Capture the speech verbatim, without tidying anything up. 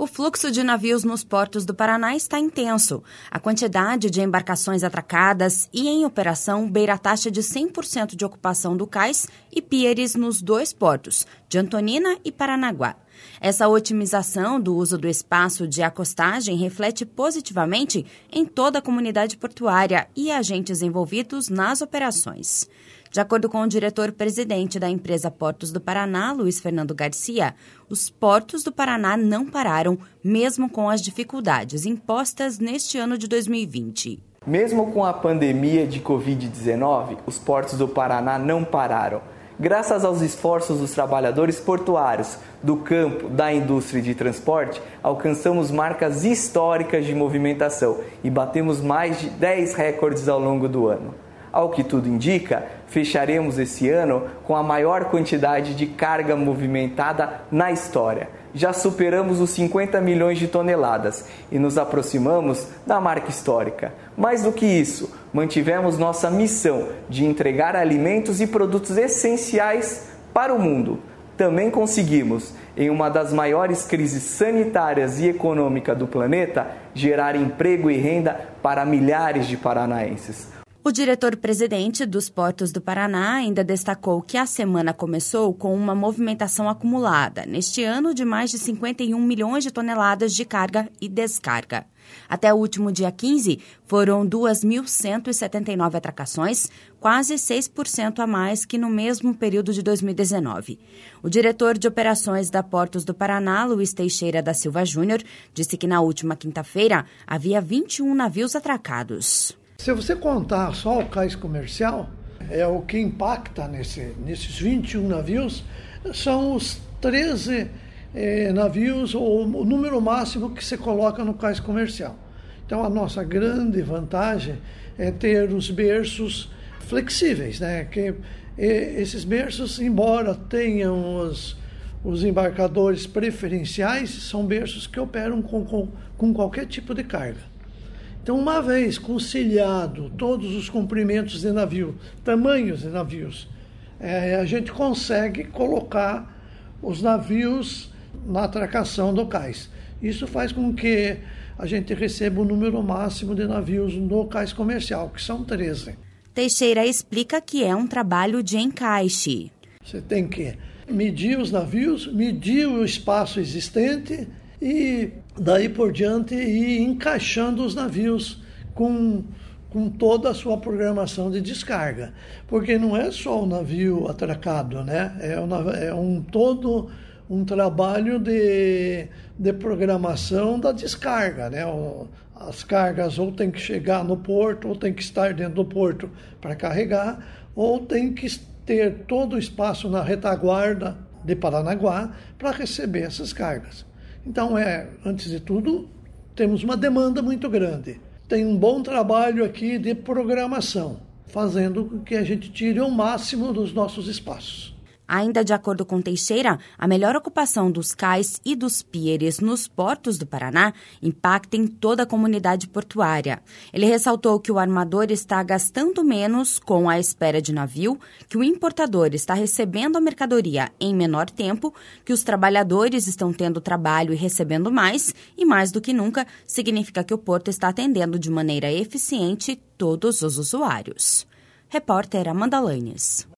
O fluxo de navios nos portos do Paraná está intenso. A quantidade de embarcações atracadas e em operação beira a taxa de cem por cento de ocupação do cais e piers nos dois portos, de Antonina e Paranaguá. Essa otimização do uso do espaço de acostagem reflete positivamente em toda a comunidade portuária e agentes envolvidos nas operações. De acordo com o diretor-presidente da empresa Portos do Paraná, Luiz Fernando Garcia, os portos do Paraná não pararam, mesmo com as dificuldades impostas neste ano de dois mil e vinte. Mesmo com a pandemia de covid dezenove, os portos do Paraná não pararam. Graças aos esforços dos trabalhadores portuários, do campo, da indústria e de transporte, alcançamos marcas históricas de movimentação e batemos mais de dez recordes ao longo do ano. Ao que tudo indica, fecharemos esse ano com a maior quantidade de carga movimentada na história. Já superamos os cinquenta milhões de toneladas e nos aproximamos da marca histórica. Mais do que isso, mantivemos nossa missão de entregar alimentos e produtos essenciais para o mundo. Também conseguimos, em uma das maiores crises sanitárias e econômicas do planeta, gerar emprego e renda para milhares de paranaenses. O diretor-presidente dos Portos do Paraná ainda destacou que a semana começou com uma movimentação acumulada, neste ano, de mais de cinquenta e um milhões de toneladas de carga e descarga. Até o último dia quinze, foram duas mil cento e setenta e nove atracações, quase seis por cento a mais que no mesmo período de dois mil e dezenove. O diretor de operações da Portos do Paraná, Luiz Teixeira da Silva Júnior, disse que na última quinta-feira havia vinte e um navios atracados. Se você contar só o cais comercial, é o que impacta nesse, nesses vinte e um navios, são os treze eh, navios, ou o número máximo que se coloca no cais comercial. Então a nossa grande vantagem é ter os berços flexíveis, né? Que eh, esses berços, embora tenham os, os embarcadores preferenciais, são berços que operam com, com, com qualquer tipo de carga. Então, uma vez conciliado todos os comprimentos de navio, tamanhos de navios, é, a gente consegue colocar os navios na atracação do cais. Isso faz com que a gente receba o número máximo de navios no cais comercial, que são treze. Teixeira explica que é um trabalho de encaixe. Você tem que medir os navios, medir o espaço existente e daí por diante ir encaixando os navios com, com toda a sua programação de descarga. Porque não é só o navio atracado, né? É um, é um todo um trabalho de, de programação da descarga, né? As cargas ou tem que chegar no porto, ou tem que estar dentro do porto para carregar, ou tem que ter todo o espaço na retaguarda de Paranaguá para receber essas cargas. Então, é, antes de tudo, temos uma demanda muito grande. Tem um bom trabalho aqui de programação, fazendo com que a gente tire o máximo dos nossos espaços. Ainda de acordo com Teixeira, a melhor ocupação dos cais e dos piers nos portos do Paraná impacta em toda a comunidade portuária. Ele ressaltou que o armador está gastando menos com a espera de navio, que o importador está recebendo a mercadoria em menor tempo, que os trabalhadores estão tendo trabalho e recebendo mais, e mais do que nunca, significa que o porto está atendendo de maneira eficiente todos os usuários. Repórter Amanda Lanes.